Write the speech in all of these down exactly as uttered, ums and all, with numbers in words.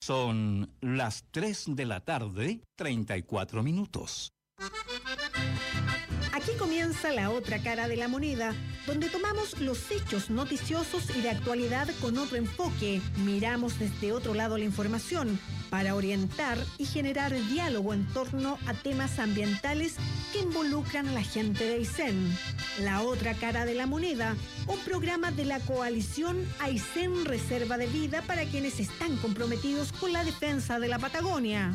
Son las tres de la tarde, treinta y cuatro minutos. Aquí comienza La Otra Cara de la Moneda, donde tomamos los hechos noticiosos y de actualidad con otro enfoque. Miramos desde otro lado la información para orientar y generar diálogo en torno a temas ambientales que involucran a la gente de Aysén. La Otra Cara de la Moneda, un programa de la coalición Aysén Reserva de Vida para quienes están comprometidos con la defensa de la Patagonia.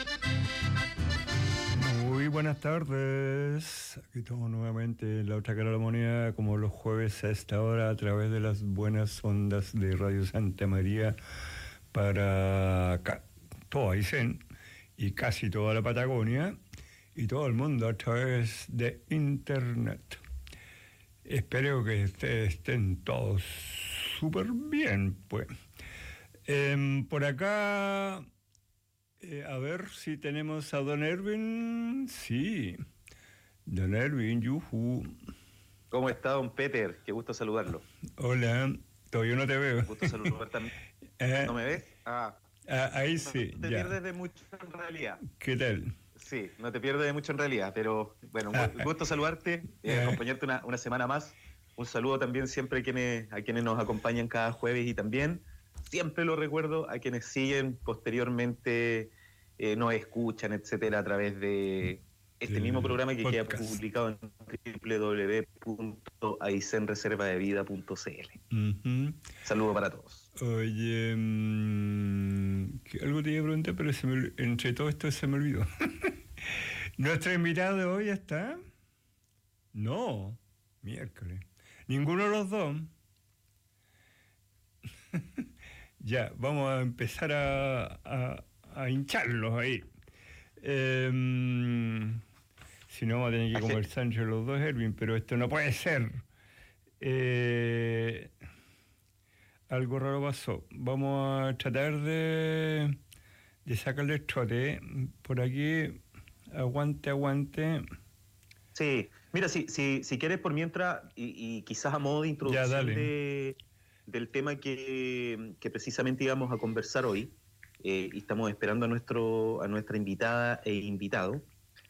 Muy buenas tardes. Aquí estamos nuevamente en La Otra Cara de la Moneda, como los jueves a esta hora, a través de las buenas ondas de Radio Santa María para ca- todo Aysén y casi toda la Patagonia y todo el mundo a través de internet. Espero que ustedes estén todos súper bien, pues. Eh, por acá... Eh, a ver si tenemos a don Erwin. Sí, don Erwin, yuhu. ¿Cómo está, don Peter? Qué gusto saludarlo. Hola, todavía no te veo. Qué gusto saludar también. ¿Eh? ¿No me ves? Ah, ah ahí sí, no te ya. pierdes de mucho en realidad. ¿Qué tal? Sí, no te pierdes de mucho en realidad, pero bueno, ah, un gusto saludarte, eh, eh. acompañarte una, una semana más. Un saludo también siempre a quienes, a quienes nos acompañan cada jueves y también... Siempre lo recuerdo a quienes siguen posteriormente, eh, nos escuchan, etcétera, a través de este El mismo programa que podcast. queda publicado en doble u doble u doble u punto aysén reserva de vida punto c l. Uh-huh. Saludo para todos. Oye, mmm, algo te iba a preguntar, pero se me, entre todo esto se me olvidó. ¿Nuestro invitado de hoy está? No, miércoles. ¿Ninguno de los dos? Ya, vamos a empezar a, a, a hincharlos ahí. Eh, si no, vamos a tener que conversar entre los dos, Erwin, pero esto no puede ser. Eh, algo raro pasó. Vamos a tratar de, de sacarle el trote. Por aquí, aguante, aguante. Sí, mira, si, si, si quieres por mientras, y, y quizás a modo de introducción ya, dale. de... del tema que, que precisamente íbamos a conversar hoy, eh, y estamos esperando a nuestro a nuestra invitada e invitado.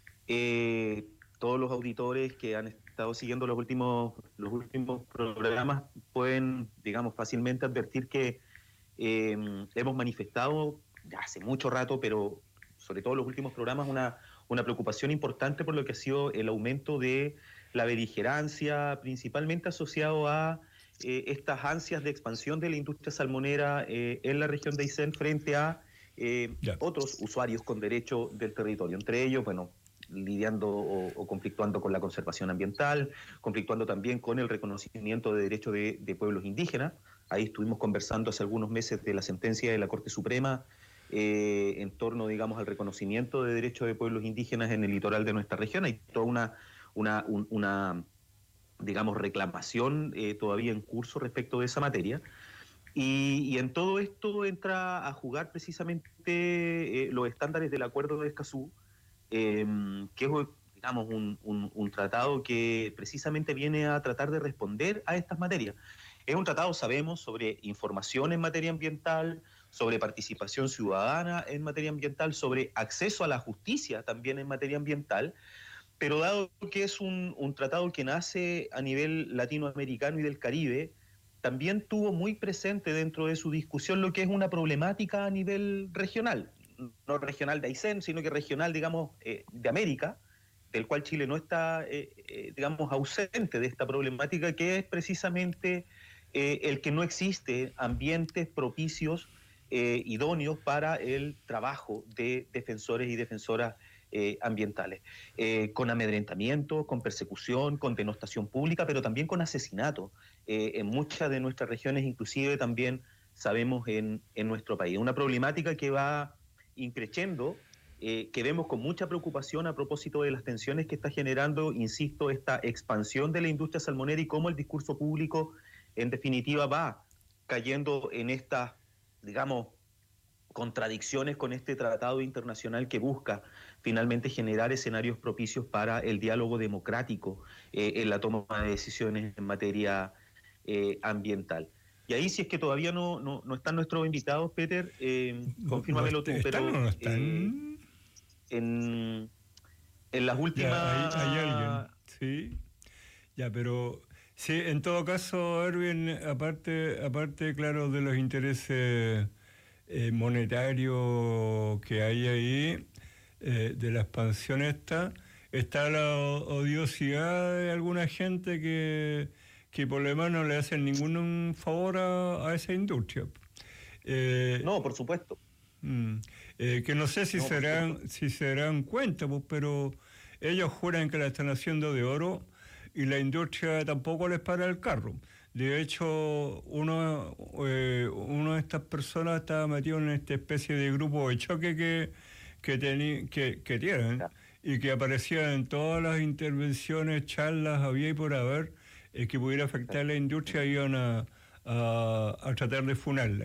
Eh, todos los auditores que han estado siguiendo los últimos los últimos programas pueden, digamos, fácilmente advertir que eh, hemos manifestado ya hace mucho rato, pero sobre todo en los últimos programas, una, una preocupación importante por lo que ha sido el aumento de la beligerancia, principalmente asociado a Eh, estas ansias de expansión de la industria salmonera eh, en la región de Aysén frente a eh, otros usuarios con derecho del territorio, entre ellos, bueno, lidiando o, o conflictuando con la conservación ambiental, conflictuando también con el reconocimiento de derechos de, de pueblos indígenas. Ahí estuvimos conversando hace algunos meses de la sentencia de la Corte Suprema eh, en torno, digamos, al reconocimiento de derechos de pueblos indígenas en el litoral de nuestra región. Hay toda una, una, un, una digamos, reclamación eh, todavía en curso respecto de esa materia. Y, y en todo esto entra a jugar precisamente eh, los estándares del Acuerdo de Escazú, eh, que es, digamos, un, un, un tratado que precisamente viene a tratar de responder a estas materias. Es un tratado, sabemos, sobre información en materia ambiental, sobre participación ciudadana en materia ambiental, sobre acceso a la justicia también en materia ambiental, pero dado que es un, un tratado que nace a nivel latinoamericano y del Caribe, también tuvo muy presente dentro de su discusión lo que es una problemática a nivel regional, no regional de Aysén, sino que regional, digamos, eh, de América, del cual Chile no está, eh, eh, digamos, ausente de esta problemática, que es precisamente eh, el que no existe ambientes propicios, eh, idóneos para el trabajo de defensores y defensoras Eh, ambientales, eh, con amedrentamiento, con persecución, con denostación pública, pero también con asesinato. Eh, en muchas de nuestras regiones, inclusive también sabemos en, en nuestro país. Una problemática que va increciendo, eh, que vemos con mucha preocupación a propósito de las tensiones que está generando, insisto, esta expansión de la industria salmonera y cómo el discurso público, en definitiva, va cayendo en estas, digamos, contradicciones con este tratado internacional que busca finalmente generar escenarios propicios para el diálogo democrático eh, en la toma de decisiones en materia eh, ambiental. Y ahí, si es que todavía no, no, no están nuestros invitados, Peter, eh, confírmamelo tú, pero ¿Están o no están? Eh, en, en las últimas... Ya, hay, hay alguien, sí. Ya, pero sí, en todo caso, Erwin, aparte, aparte claro, de los intereses eh, monetarios que hay ahí, eh, de la expansión esta, está la odiosidad de alguna gente que, que por lo demás no le hacen ningún favor a, a esa industria. Eh, no, por supuesto. Mm, eh, que no sé si, no, se darán, si se darán cuenta, pues, pero ellos juran que la están haciendo de oro y la industria tampoco les para el carro. De hecho, uno, eh, uno de estas personas estaba metido en esta especie de grupo de choque que, que, teni, que, que tienen y que aparecía en todas las intervenciones, charlas, había y por haber, eh, que pudiera afectar a la industria, iban a, a, a tratar de funarla.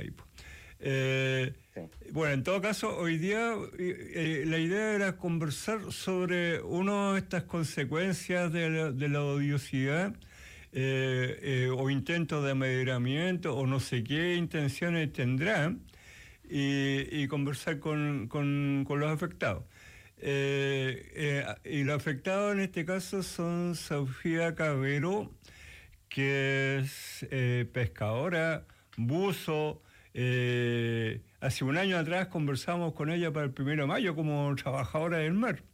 Eh, sí. Bueno, en todo caso, hoy día eh, la idea era conversar sobre una de estas consecuencias de la, de la odiosidad eh, eh, o intentos de amederamiento o no sé qué intenciones tendrá y, y conversar con, con, con los afectados. Eh, eh, y los afectados en este caso son Sofía Cabero, que es eh, pescadora, buzo. Eh, hace un año atrás conversamos con ella para el primero de mayo como trabajadora del mar.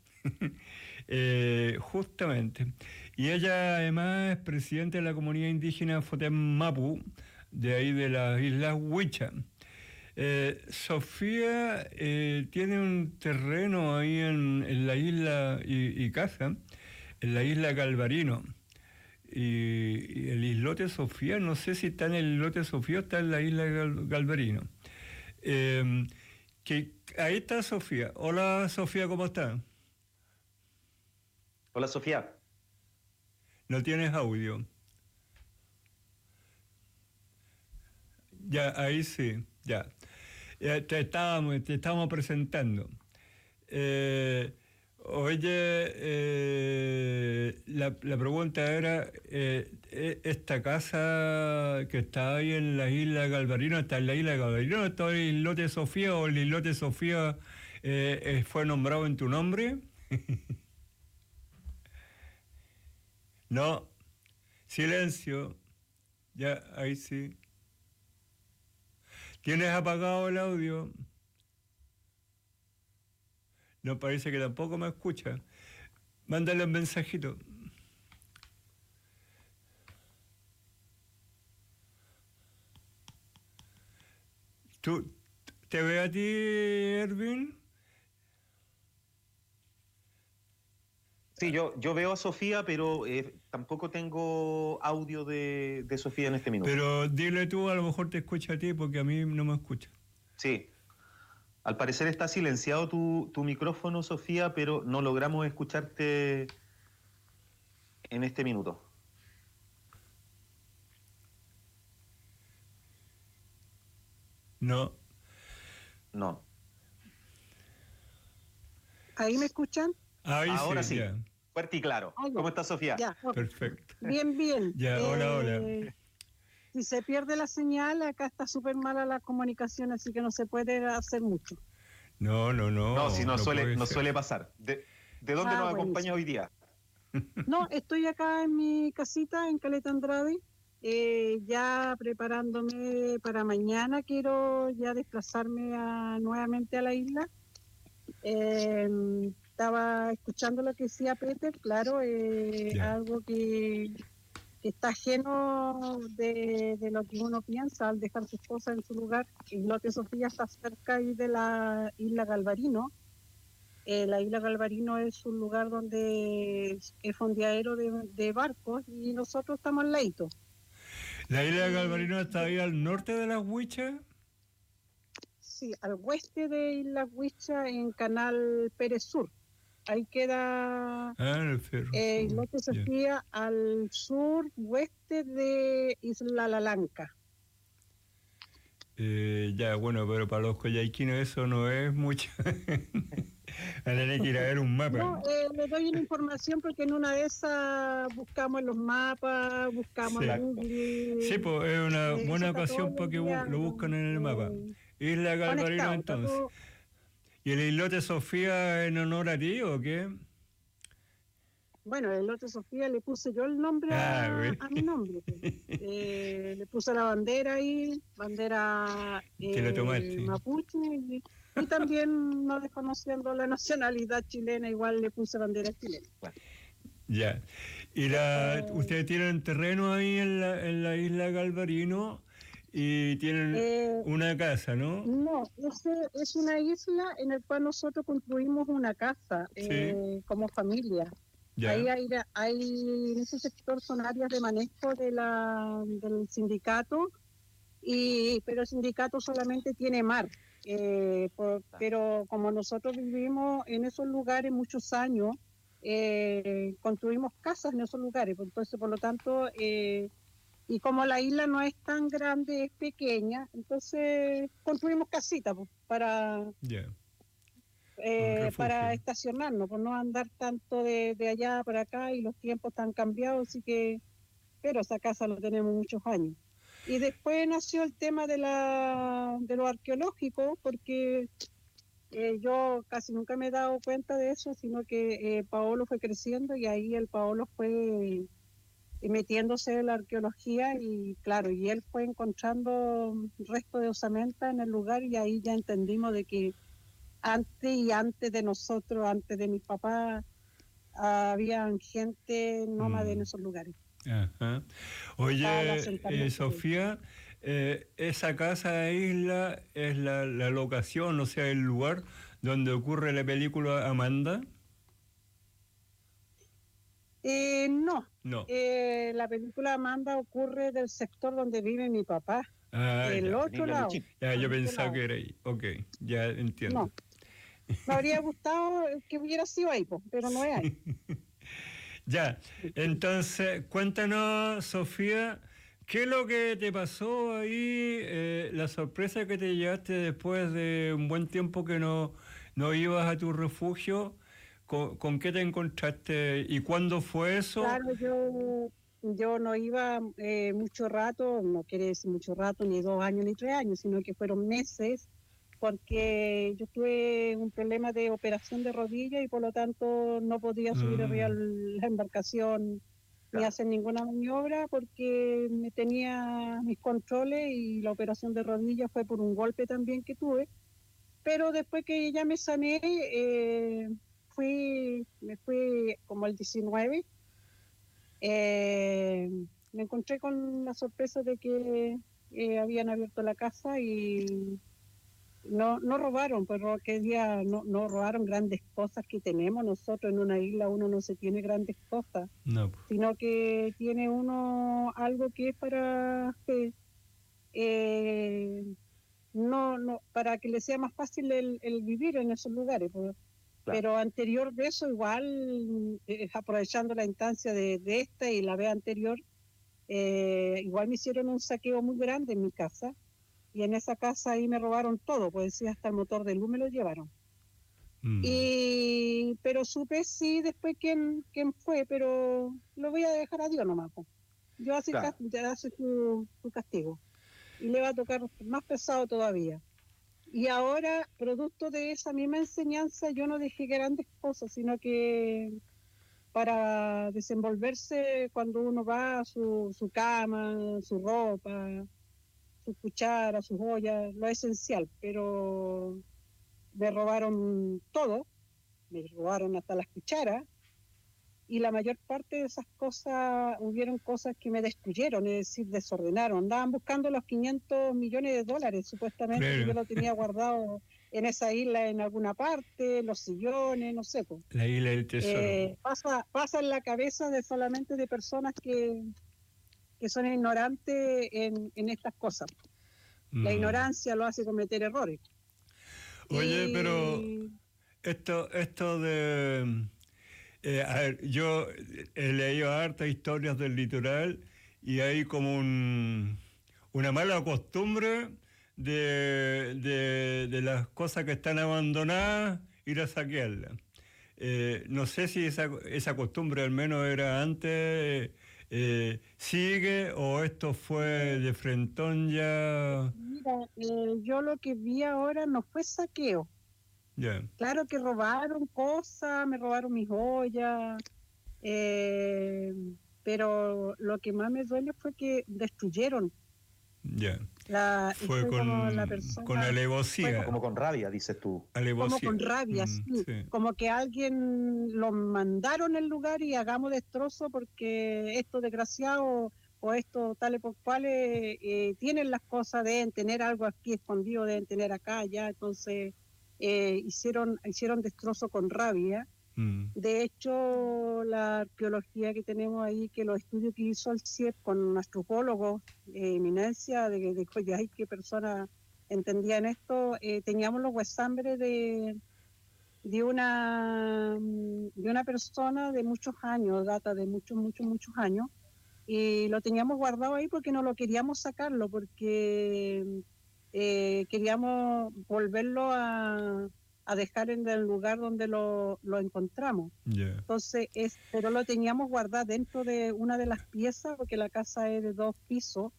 eh, justamente. Y ella además es presidenta de la comunidad indígena Fotem Mapu, de ahí de las Islas Huicha. Eh, Sofía eh, tiene un terreno ahí en, en la isla Icaza, en la isla Galvarino. Y, y el islote Sofía, no sé si está en el islote Sofía o está en la isla Gal, Galvarino. Eh, que, ahí está Sofía. Hola Sofía, ¿cómo está? Hola Sofía. No tienes audio. Ya, ahí sí, ya. ya te, estábamos, te estábamos presentando. Eh, Oye, eh, la, la pregunta era, eh, esta casa que está ahí en la isla Galvarino, ¿está en la isla Galvarino? ¿Está el islote Sofía o el islote Sofía eh, fue nombrado en tu nombre? No, silencio, ya, ahí sí. ¿Tienes apagado el audio? No, parece que tampoco me escucha. Mándale un mensajito. ¿Tú te ve a ti, Erwin? Sí, yo, yo veo a Sofía, pero eh, tampoco tengo audio de, de Sofía en este minuto. Pero dile tú, a lo mejor te escucha a ti, porque a mí no me escucha. Sí. Al parecer está silenciado tu, tu micrófono, Sofía, pero no logramos escucharte en este minuto. No. No. ¿Ahí me escuchan? Ahí Ahora sí, sí. Ya. Fuerte y claro. Ah, ¿Cómo estás, Sofía? Ya, okay. Perfecto. Bien, bien. Ya, hola, eh, hola. Si se pierde la señal, acá está súper mala la comunicación, así que no se puede hacer mucho. No, no, no. No, si no, no suele, no suele pasar. ¿De, de dónde ah, nos buenísimo. acompaña hoy día? No, estoy acá en mi casita, en Caleta Andrade, eh, ya preparándome para mañana. Quiero ya desplazarme a, nuevamente a la isla. Eh, estaba escuchando lo que decía Peter, claro, eh, Yeah. algo que, que está ajeno de, de lo que uno piensa al dejar sus cosas en su lugar. El islote Sofía está cerca ahí de la isla Galvarino. Eh, la isla Galvarino es un lugar donde es fondeadero de, de barcos y nosotros estamos al ladito. ¿La isla de Galvarino está ahí al norte de las Huichas? Sí, al oeste de Isla Huicha, en Canal Pérez Sur. Ahí queda Ah, el ferro. eh, Islote Sofía, yeah. Al sur oeste de Isla Lalanca. Eh, ya, bueno, pero para los coyhaiquinos eso no es mucho. a tener que ir a ver un mapa. No, eh, le doy una información porque en una de esas buscamos en los mapas, buscamos Sí. en Google. Sí, pues es una eh, buena eso está ocasión todos para los que bu- días, lo buscan en el eh, mapa. Isla Galvarino conectado, está entonces. todo- ¿Y el islote Sofía en honor a ti o qué? Bueno, el otro Sofía le puse yo el nombre Ah, a, bueno. a mi nombre. pues. Eh, le puse la bandera ahí, bandera Que la eh, tomaste. mapuche, y, y también no desconociendo la nacionalidad chilena, igual le puse bandera chilena. Ya. ¿Y la, Eh, ustedes tienen terreno ahí en la, en la isla Galvarino y tienen Eh, una casa, ¿no? No, ese es una isla en la cual nosotros construimos una casa Sí. eh, como familia. Ya. Ahí hay, hay, en ese sector son áreas de manejo de la, del sindicato, y pero el sindicato solamente tiene mar. Eh, por- pero como nosotros vivimos en esos lugares muchos años, eh, construimos casas en esos lugares. Pues, entonces, por lo tanto, eh, y como la isla no es tan grande, es pequeña, entonces construimos casitas pues, para Ya. eh, refugio. para estacionarnos, por no andar tanto de, de allá para acá, y los tiempos están cambiados, así que, pero esa casa la tenemos muchos años. Y después nació el tema de la de lo arqueológico, porque eh, yo casi nunca me he dado cuenta de eso, sino que eh, Paolo fue creciendo y ahí el Paolo fue eh, metiéndose en la arqueología, y claro, y él fue encontrando restos de osamenta en el lugar, y ahí ya entendimos de que antes y antes de nosotros, antes de mis papás, había gente nómade Mm. en esos lugares. Ajá. Estaba el Oye, asentamiento. eh, Sofía, eh, esa casa isla es la, la locación, o sea, el lugar donde ocurre la película Amanda. Eh, no, No. eh, la película Amanda ocurre del sector donde vive mi papá, Ah, el ya. otro Isla lado. Luchín. Ya, yo al otro pensaba lado. que era ahí. Ok, ya entiendo. No, me habría gustado que hubiera sido ahí, po, pero no es ahí. Ya, entonces, cuéntanos, Sofía, ¿qué es lo que te pasó ahí? Eh, la sorpresa que te llevaste después de un buen tiempo que no, no ibas a tu refugio. ¿Con, con qué te encontraste y cuándo fue eso? Claro, yo, yo no iba eh, mucho rato, no quiere decir mucho rato, ni dos años ni tres años, sino que fueron meses, porque yo tuve un problema de operación de rodilla y por lo tanto no podía subir Mm. arriba a la embarcación ni Claro. hacer ninguna maniobra, porque me tenía mis controles, y la operación de rodilla fue por un golpe también que tuve. Pero después que ya me sané, eh, fui, me fui como el diecinueve, eh, me encontré con la sorpresa de que eh, habían abierto la casa y no, no robaron, pero que día no, no robaron grandes cosas que tenemos nosotros en una isla. Uno no se tiene grandes cosas, No, pues. sino que tiene uno algo que es para que eh, no, no, para que le sea más fácil el, el vivir en esos lugares. Pues. Claro. Pero anterior de eso, igual, eh, aprovechando la instancia de, de esta y la vez anterior, eh, igual me hicieron un saqueo muy grande en mi casa, y en esa casa ahí me robaron todo, pues sí, hasta el motor de luz me lo llevaron. Mm. Y, pero supe sí después quién, quién fue, pero lo voy a dejar a Dios nomás. Po. Yo hace, Claro. ya hace su, su castigo. Y le va a tocar más pesado todavía. Y ahora, producto de esa misma enseñanza, yo no dejé grandes cosas, sino que para desenvolverse cuando uno va a su, su cama, su ropa, sus cucharas, sus ollas, lo esencial. Pero me robaron todo, me robaron hasta las cucharas, y la mayor parte de esas cosas, hubieron cosas que me destruyeron, es decir, desordenaron. Andaban buscando los quinientos millones de dólares, supuestamente, Claro. que yo lo tenía guardado en esa isla en alguna parte, los sillones, no sé. Pues. La isla del tesoro. Eh, pasa, pasa en la cabeza de solamente de personas que, que son ignorantes en, en estas cosas. La Mm. ignorancia lo hace cometer errores. Oye, Y- pero esto, esto de... eh, a ver, yo he leído hartas historias del litoral y hay como un, una mala costumbre de, de, de las cosas que están abandonadas ir a saquearla. Eh, no sé si esa, esa costumbre al menos era antes, eh, sigue o esto fue de frentón ya. Mira, eh, yo lo que vi ahora no fue saqueo. Ya. Claro que robaron cosas, me robaron mis joyas, eh, pero lo que más me duele fue que destruyeron. Ya. La, Fue fue con, como la persona, con alevosía. Como con rabia, dices tú. Alevosía. como con rabia, Mm, sí. sí. Como que alguien lo mandaron al lugar y hagamos destrozo porque estos desgraciados o estos tales por cuales eh, tienen las cosas, deben tener algo aquí escondido, deben tener acá, allá, entonces eh, hicieron, hicieron destrozo con rabia. Mm. De hecho, la arqueología que tenemos ahí, que los estudios que hizo el C I E P con antropólogos de eminencia, de, de, de ay, qué personas entendían esto, eh, teníamos los huesambres de, de, una, de una persona de muchos años, data de muchos, muchos, muchos años, y lo teníamos guardado ahí porque no lo queríamos sacarlo, porque eh, queríamos volverlo a... a dejar en el lugar donde lo, lo encontramos. Yeah. Entonces, es, pero lo teníamos guardado dentro de una de las piezas, porque la casa es de dos pisos,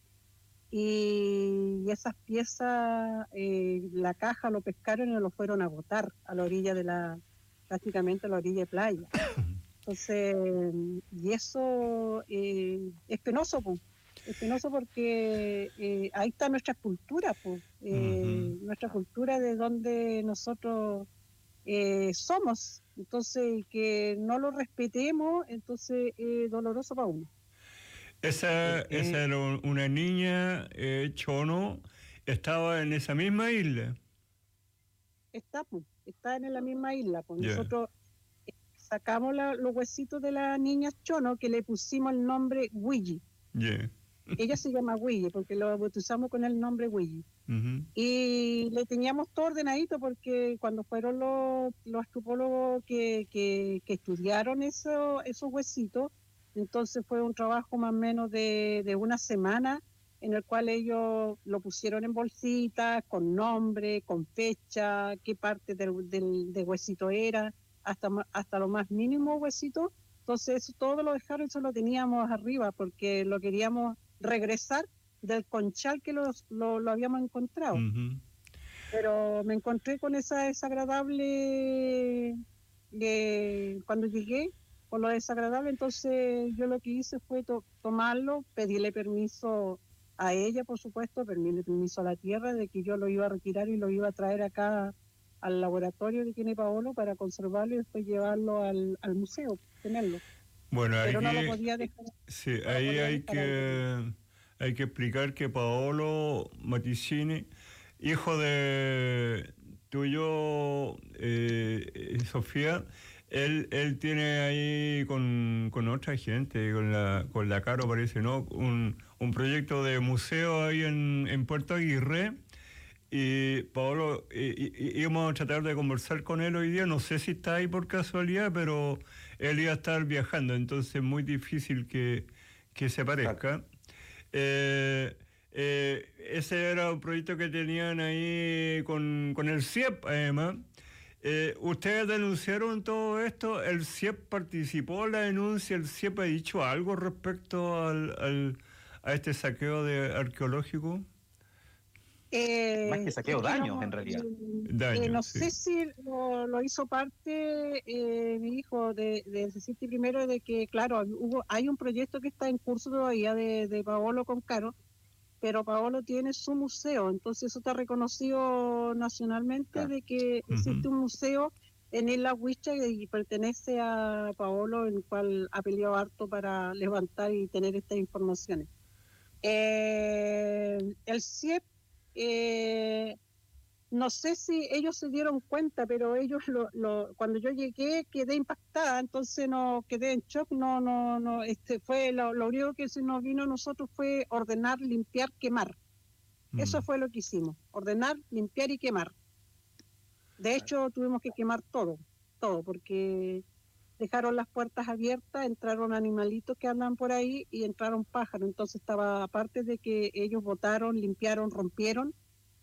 y esas piezas, eh, la caja lo pescaron y lo fueron a botar a la orilla de la, prácticamente a la orilla de playa. Entonces, y eso eh, es penoso, pues. Es penoso porque eh, ahí está nuestra cultura, pues, eh, uh-huh. nuestra cultura de donde nosotros eh, somos. Entonces, que no lo respetemos, entonces es eh, doloroso para uno. Esa, eh, esa era una niña eh, chono, estaba en esa misma isla. Está, pues, está en la misma isla. Pues. Yeah. Nosotros eh, sacamos la, los huesitos de la niña chono, que le pusimos el nombre Willy. Yeah. Ella se llama Willy porque lo bautizamos con el nombre Willy. Uh-huh. Y le teníamos todo ordenadito porque cuando fueron los, los antropólogos que, que, que estudiaron eso, esos huesitos, entonces fue un trabajo más o menos de, de una semana en el cual ellos lo pusieron en bolsitas, con nombre, con fecha, qué parte del, del, del huesito era, hasta, hasta lo más mínimo huesito. Entonces eso todo lo dejaron, eso lo teníamos arriba porque lo queríamos regresar del conchal que los, lo, lo habíamos encontrado. Uh-huh. Pero me encontré con esa desagradable, eh, cuando llegué, con lo desagradable, entonces yo lo que hice fue to- tomarlo, pedirle permiso a ella, por supuesto, pedirle permiso a la tierra de que yo lo iba a retirar y lo iba a traer acá al laboratorio que tiene Paolo para conservarlo y después llevarlo al, al museo, tenerlo. Bueno, pero aquí, no lo podía dejar. Sí, no ahí podía hay dejar que, hay que explicar que Paolo Maticini, hijo de tuyo, eh, Sofía, él, él tiene ahí con, con otra gente, con la, con la Caro parece, ¿no? Un, un proyecto de museo ahí en, en Puerto Aguirre. Y Paolo, y, y, íbamos a tratar de conversar con él hoy día, no sé si está ahí por casualidad, pero él iba a estar viajando, entonces es muy difícil que, que se aparezca. Claro. Eh, eh, ese era un proyecto que tenían ahí con, con el C I E P, además. Eh, ¿Ustedes denunciaron todo esto? ¿El C I E P participó en la denuncia? ¿El C I E P ha dicho algo respecto al, al, a este saqueo de arqueológico? Eh, Más que saqueo, daños no, en realidad. Eh, daños, eh, no sí. sé si lo, lo hizo parte eh, mi hijo de, de decirte primero de que, claro, hubo, hay un proyecto que está en curso todavía de, de Paolo con Caro, pero Paolo tiene su museo, entonces eso está reconocido nacionalmente, claro, de que uh-huh. existe un museo en Isla Huicha y pertenece a Paolo, en el cual ha peleado harto para levantar y tener estas informaciones. Eh, el C I E P Eh, no sé si ellos se dieron cuenta, pero ellos lo, lo, cuando yo llegué quedé impactada, entonces no quedé en shock, no, no, no, este fue lo, lo único que se nos vino a nosotros fue ordenar, limpiar, quemar. Mm. Eso fue lo que hicimos, ordenar, limpiar y quemar. De hecho tuvimos que quemar todo, todo, porque dejaron las puertas abiertas, entraron animalitos que andan por ahí y entraron pájaros. Entonces estaba, aparte de que ellos botaron, limpiaron, rompieron,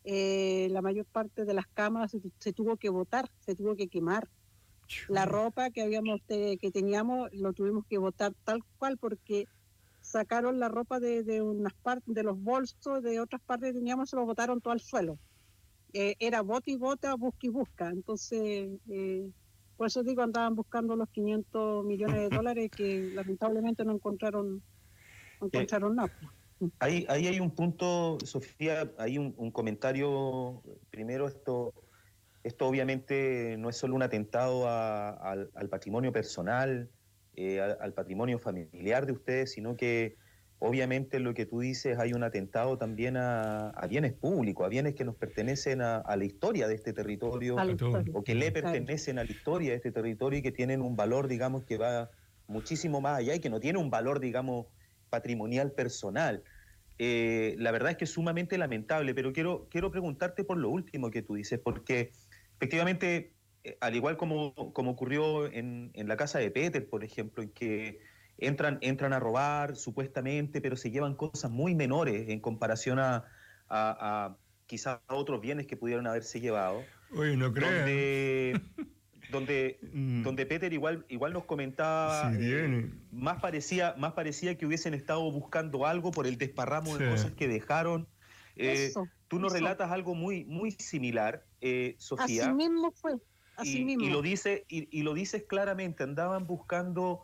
eh, la mayor parte de las cámaras se, se tuvo que botar, se tuvo que quemar. La ropa que habíamos te, que teníamos lo tuvimos que botar tal cual porque sacaron la ropa de, de unas partes, de los bolsos, de otras partes que teníamos, se lo botaron todo al suelo. Eh, era bota y bota, busca y busca. Entonces, eh, por eso digo, andaban buscando los quinientos millones de dólares que lamentablemente no encontraron, no encontraron eh, nada. Ahí, ahí hay un punto, Sofía, hay un, un comentario. Primero, esto, esto obviamente no es solo un atentado a, a, al patrimonio personal, eh, al, al patrimonio familiar de ustedes, sino que obviamente lo que tú dices, hay un atentado también a, a bienes públicos, a bienes que nos pertenecen a, a la historia de este territorio, o que le pertenecen a la historia de este territorio y que tienen un valor, digamos, que va muchísimo más allá y que no tiene un valor, digamos, patrimonial personal. Eh, la verdad es que es sumamente lamentable, pero quiero, quiero preguntarte por lo último que tú dices, porque efectivamente, eh, al igual como, como ocurrió en, en la casa de Peter, por ejemplo, en que entran, entran a robar supuestamente, pero se llevan cosas muy menores en comparación a, a, a quizás a otros bienes que pudieron haberse llevado. Uy, no creo. Donde... donde, mm. donde Peter igual, igual nos comentaba, sí, eh, más, parecía, más parecía que hubiesen estado buscando algo por el desparramo sí. de cosas que dejaron. Eh, eso, tú nos eso. relatas algo muy, muy similar, eh, Sofía. Así mismo fue, así y, mismo. Y lo, dice, y, y lo dices claramente, andaban buscando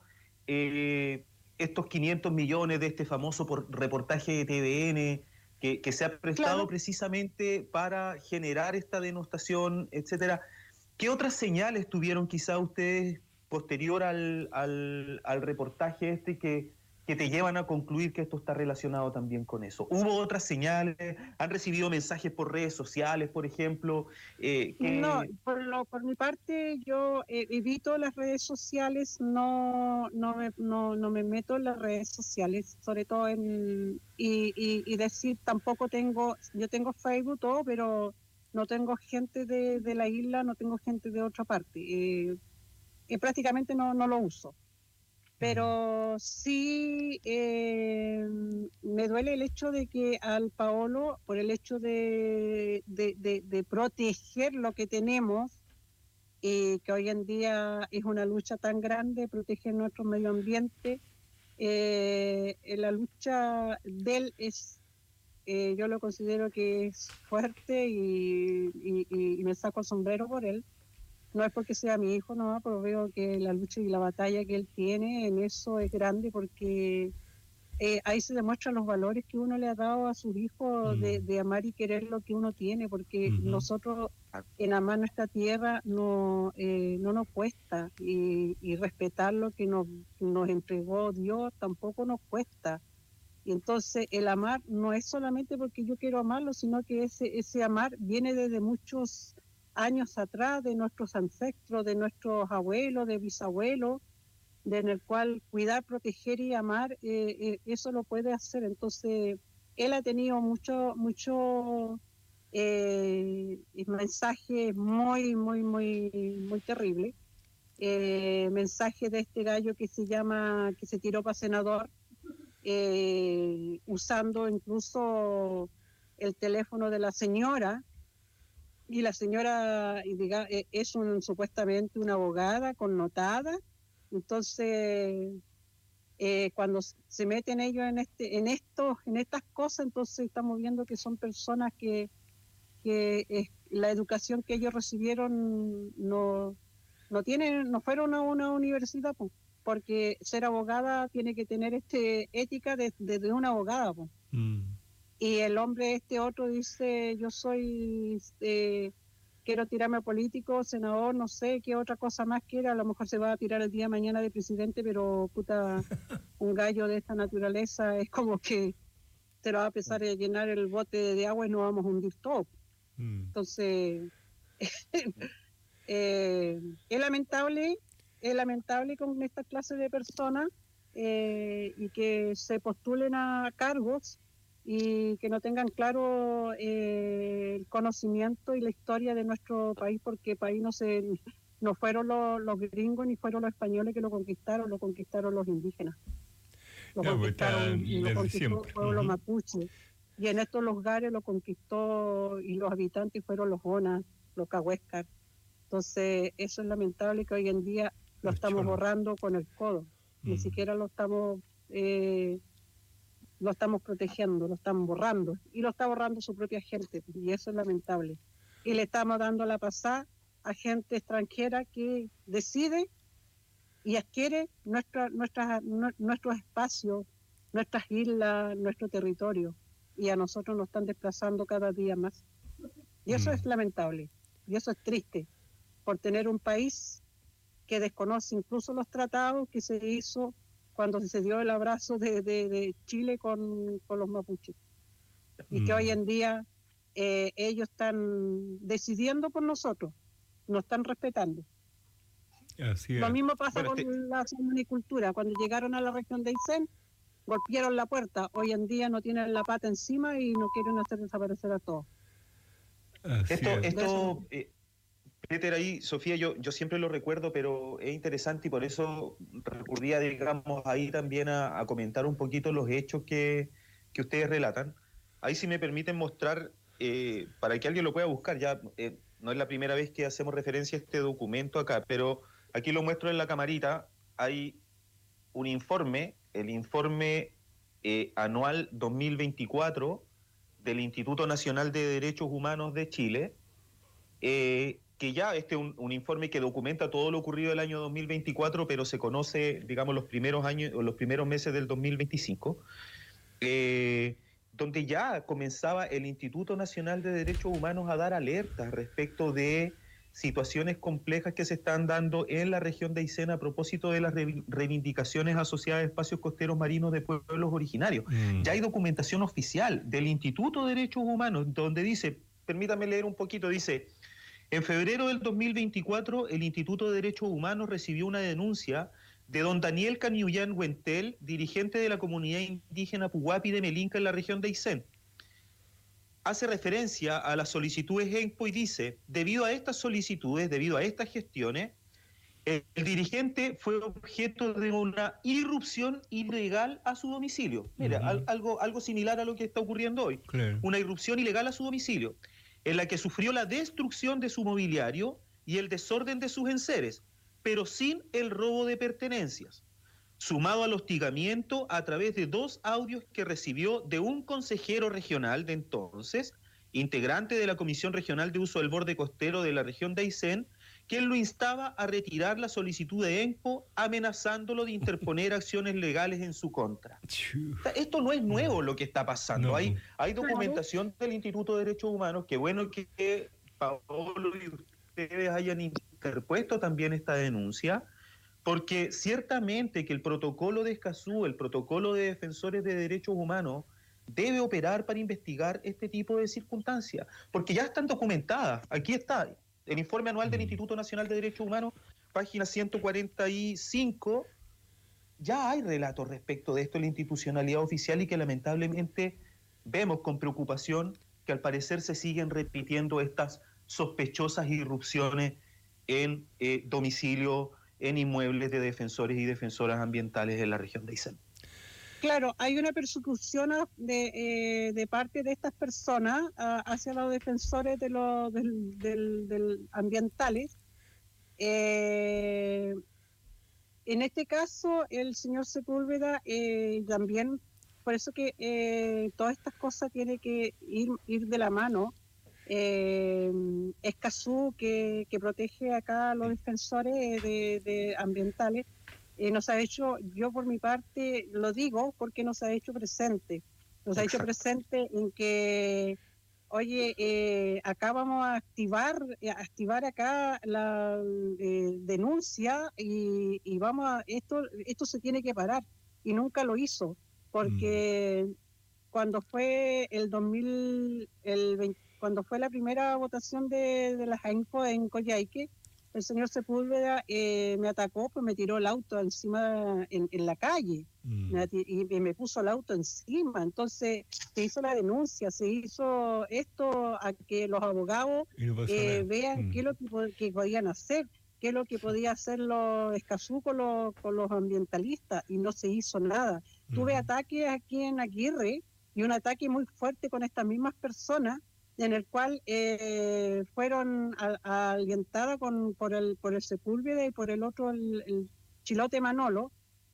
eh, estos quinientos millones de este famoso por reportaje de T V N, que, que se ha prestado claro. precisamente para generar esta denostación, etcétera. ¿Qué otras señales tuvieron quizá ustedes posterior al, al, al reportaje este que, que te llevan a concluir que esto está relacionado también con eso? ¿Hubo otras señales? ¿Han recibido mensajes por redes sociales, por ejemplo? Eh, que... No, por, lo, por mi parte yo eh, evito las redes sociales, no, no, me, no, no me meto en las redes sociales, sobre todo en... Y, y, y decir, tampoco tengo, yo tengo Facebook, todo, pero... no tengo gente de, de la isla, no tengo gente de otra parte. Eh, eh, prácticamente no, no lo uso. Pero sí eh, me duele el hecho de que al Paolo, por el hecho de, de, de, de proteger lo que tenemos, eh, que hoy en día es una lucha tan grande, proteger nuestro medio ambiente, eh, la lucha de él es... Eh, yo lo considero que es fuerte y, y, y me saco el sombrero por él. No es porque sea mi hijo, no, pero veo que la lucha y la batalla que él tiene en eso es grande porque eh, ahí se demuestran los valores que uno le ha dado a sus hijos mm. de, de amar y querer lo que uno tiene, porque uh-huh. nosotros en amar nuestra tierra no, eh, no nos cuesta y, y respetar lo que nos, nos entregó Dios tampoco nos cuesta. Y entonces el amar no es solamente porque yo quiero amarlo, sino que ese, ese amar viene desde muchos años atrás, de nuestros ancestros, de nuestros abuelos, de bisabuelos, de en el cual cuidar, proteger y amar, eh, eh, eso lo puede hacer. Entonces él ha tenido mucho, mucho eh, mensajes muy, muy, muy, muy terribles. Eh, mensaje de este gallo que se llama, que se tiró para senador, Eh, usando incluso el teléfono de la señora, y la señora diga, es un, supuestamente una abogada connotada. Entonces eh, cuando se meten ellos en este en estos en estas cosas, entonces estamos viendo que son personas que, que eh, la educación que ellos recibieron no no tienen no fueron a una universidad, pues, porque ser abogada tiene que tener este ética de, de, de una abogada. Pues. Mm. Y el hombre este otro dice, yo soy, eh, quiero tirarme a político, senador, no sé qué otra cosa más quiera, a lo mejor se va a tirar el día de mañana de presidente, pero puta, un gallo de esta naturaleza es como que se lo va a empezar a llenar el bote de agua y nos vamos a hundir todo. Mm. Entonces, eh, es lamentable, es lamentable con esta clase de personas eh, y que se postulen a cargos y que no tengan claro eh, el conocimiento y la historia de nuestro país, porque país no se no fueron los, los gringos ni fueron los españoles que lo conquistaron, lo conquistaron los indígenas. Lo no, conquistaron, pues lo conquistó el pueblo uh-huh. mapuche. y en estos lugares lo conquistó y los habitantes fueron los Onas, los Cahuéscar. Entonces eso es lamentable que hoy en día lo Los estamos cholos. borrando con el codo, ni Mm. siquiera lo estamos eh, lo estamos protegiendo, lo estamos borrando, y lo está borrando su propia gente, y eso es lamentable. Y le estamos dando la pasada a gente extranjera que decide y adquiere nuestra, nuestra, nue- nuestros espacios, nuestras islas, nuestro territorio, y a nosotros nos están desplazando cada día más. Y eso Mm. es lamentable, y eso es triste, por tener un país que desconoce incluso los tratados que se hizo cuando se dio el abrazo de, de, de Chile con, con los mapuches. Y que Mm. hoy en día eh, ellos están decidiendo por nosotros, nos están respetando. Así Lo es. mismo pasa Bueno, con este- la salmonicultura. Cuando llegaron a la región de Aysén, golpearon la puerta. Hoy en día no tienen la pata encima y no quieren hacer desaparecer a todos. Así Esto, es. esto eh, Peter, ahí, Sofía, yo, yo siempre lo recuerdo, pero es interesante y por eso recurría, digamos, ahí también a, a comentar un poquito los hechos que, que ustedes relatan. Ahí si me permiten mostrar, eh, para que alguien lo pueda buscar, ya eh, no es la primera vez que hacemos referencia a este documento acá, pero aquí lo muestro en la camarita, hay un informe, el informe eh, anual dos mil veinticuatro del Instituto Nacional de Derechos Humanos de Chile, eh, que ya este es un, un informe que documenta todo lo ocurrido el año dos mil veinticuatro, pero se conoce, digamos, los primeros años o los primeros meses del dos mil veinticinco, eh, donde ya comenzaba el Instituto Nacional de Derechos Humanos a dar alertas respecto de situaciones complejas que se están dando en la región de Aysén a propósito de las re- reivindicaciones asociadas a espacios costeros marinos de pueblos originarios. Mm. Ya hay documentación oficial del Instituto de Derechos Humanos donde dice, permítame leer un poquito, dice: en febrero del dos mil veinticuatro, el Instituto de Derechos Humanos recibió una denuncia de don Daniel Caniullán Huentel, dirigente de la comunidad indígena Puguapi de Melinca en la región de Aysén. Hace referencia a las solicitudes ENPO y dice: debido a estas solicitudes, debido a estas gestiones, el, el dirigente fue objeto de una irrupción ilegal a su domicilio. Mira, Ujú. al, algo, algo similar a lo que está ocurriendo hoy. Claro. Una irrupción ilegal a su domicilio, en la que sufrió la destrucción de su mobiliario y el desorden de sus enseres, pero sin el robo de pertenencias, sumado al hostigamiento a través de dos audios que recibió de un consejero regional de entonces, integrante de la Comisión Regional de Uso del Borde Costero de la región de Aysén, quien lo instaba a retirar la solicitud de ENPO, amenazándolo de interponer acciones legales en su contra. Chu. O sea, esto no es nuevo lo que está pasando. No. Hay, hay documentación del Instituto de Derechos Humanos, que bueno que que Paolo y ustedes hayan interpuesto también esta denuncia, porque ciertamente que el protocolo de Escazú, el protocolo de defensores de derechos humanos, debe operar para investigar este tipo de circunstancias, porque ya están documentadas. Aquí está el informe anual del Mm. Instituto Nacional de Derechos Humanos, página ciento cuarenta y cinco. Ya hay relatos respecto de esto en la institucionalidad oficial y que lamentablemente vemos con preocupación que al parecer se siguen repitiendo estas sospechosas irrupciones en eh, domicilio, en inmuebles de defensores y defensoras ambientales en la región de Aysén. Claro, hay una persecución a- de, eh, de parte de estas personas ah, hacia los defensores de los del, del- del ambientales. Eh, en este caso, el señor Sepúlveda eh, también, por eso que eh, todas estas cosas tienen que ir, ir de la mano. Eh, Escazú, que, que protege acá a los defensores de, de ambientales, eh, nos ha hecho, yo por mi parte lo digo porque nos ha hecho presente, nos ha hecho Exacto. presente en que, oye, eh, acá vamos a activar, eh, a activar acá la eh, denuncia y, y vamos a, esto, esto se tiene que parar, y nunca lo hizo, porque cuando fue el dos mil, el veinte, cuando fue la primera votación de, de las AINCO en Coyhaique, el señor Sepúlveda eh, me atacó, pues me tiró el auto encima en, en la calle, Mm. me ati- y, y me puso el auto encima. Entonces se hizo la denuncia, se hizo esto a que los abogados Y no pasó eh, nada. vean Mm. qué es lo que, po- que podían hacer, qué es lo que podía hacer los Escazú con los, con los ambientalistas, y no se hizo nada. Tuve Ujú. ataques aquí en Aguirre, y un ataque muy fuerte con estas mismas personas, en el cual eh, fueron alientadas con por el por el Sepúlveda y por el otro, el, el Chilote Manolo,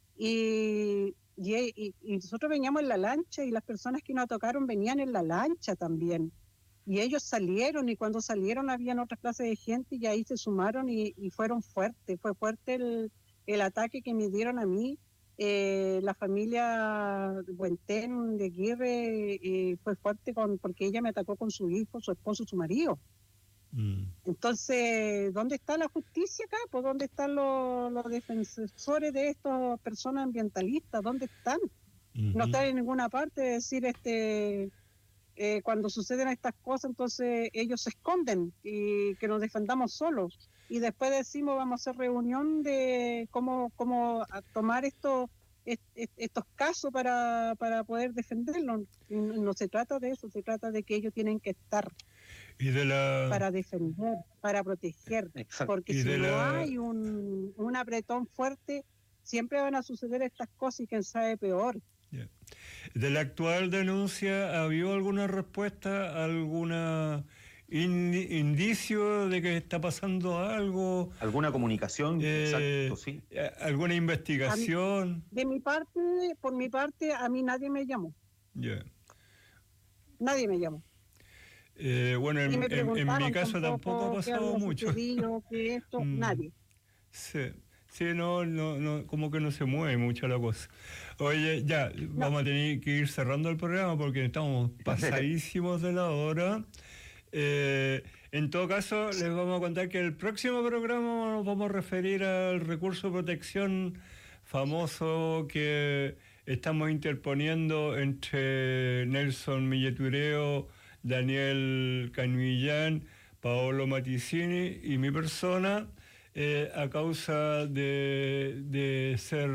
y, y, y nosotros veníamos en la lancha y las personas que nos tocaron venían en la lancha también. Y ellos salieron, y cuando salieron habían otras clases de gente y ahí se sumaron y, y fueron fuertes. Fue fuerte el, el ataque que me dieron a mí. Eh, la familia Buentén de Aguirre eh, fue fuerte con, porque ella me atacó con su hijo, su esposo, su marido. Mm. Entonces, ¿dónde está la justicia acá? Pues, ¿dónde están los, los defensores de estas personas ambientalistas? ¿Dónde están? Uh-huh. No están en ninguna parte. Es decir, este, eh, cuando suceden estas cosas, entonces ellos se esconden y que nos defendamos solos. Y después decimos, vamos a hacer reunión de cómo, cómo tomar estos, estos casos para, para poder defenderlos. No se trata de eso, se trata de que ellos tienen que estar y de la... para defender, para proteger. Exacto. Porque si no la... hay un, un apretón fuerte, siempre van a suceder estas cosas y quién sabe peor. Yeah. ¿De la actual denuncia, ¿había alguna respuesta, alguna... indicio de que está pasando algo? ¿Alguna comunicación? Eh, Exacto, sí. ¿Alguna investigación? Mí, de mi parte, por mi parte, a mí nadie me llamó. Yeah. Nadie me llamó. Eh, bueno, en, en, en mi caso tampoco ha pasado mucho. Que esto, mm. Nadie. Sí. Sí, no, no, no, como que no se mueve mucho la cosa. Oye, ya, no. Vamos a tener que ir cerrando el programa porque estamos pasadísimos de la hora. Eh, en todo caso, les vamos a contar que el próximo programa nos vamos a referir al recurso de protección famoso que estamos interponiendo entre Nelson Milletureo, Daniel Canillán, Paolo Maticini y mi persona, eh, a causa de, de ser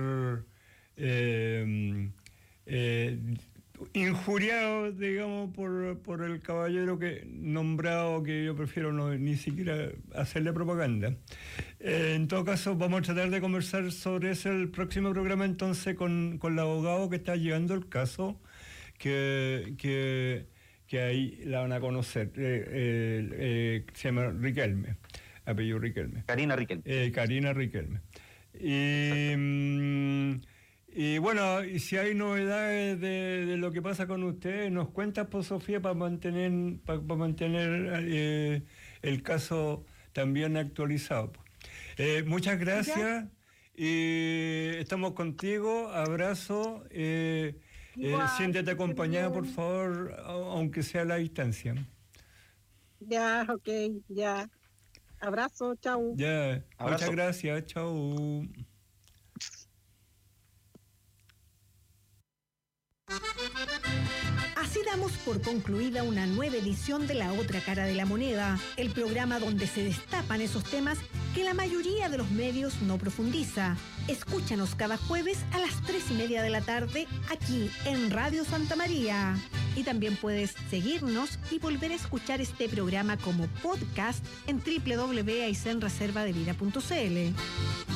eh, eh, injuriado, digamos, por, por el caballero que nombrado, que yo prefiero no, ni siquiera hacerle propaganda. Eh, en todo caso, vamos a tratar de conversar sobre eso el próximo programa, entonces, con, con el abogado que está llevando el caso, que, que, que ahí la van a conocer. Eh, eh, eh, se llama Riquelme, apellido Riquelme. Karina Riquelme. Eh, Karina Riquelme. Y... Mm, Y bueno, y si hay novedades de, de lo que pasa con ustedes, nos cuentas, pues, Sofía, para mantener, para, para mantener eh, el caso también actualizado. Eh, muchas gracias. ¿Ya? Y estamos contigo. Abrazo. Eh, eh, siéntete acompañada, por favor, aunque sea a la distancia. Ya, ok, ya. Abrazo, chau. Ya, abrazo. Muchas gracias, chau. Así damos por concluida una nueva edición de La Otra Cara de la Moneda, el programa donde se destapan esos temas que la mayoría de los medios no profundiza. Escúchanos cada jueves a las tres y media de la tarde aquí en Radio Santa María. Y también puedes seguirnos y volver a escuchar este programa como podcast en doble u doble u doble u punto aysén reserva de vida punto c l.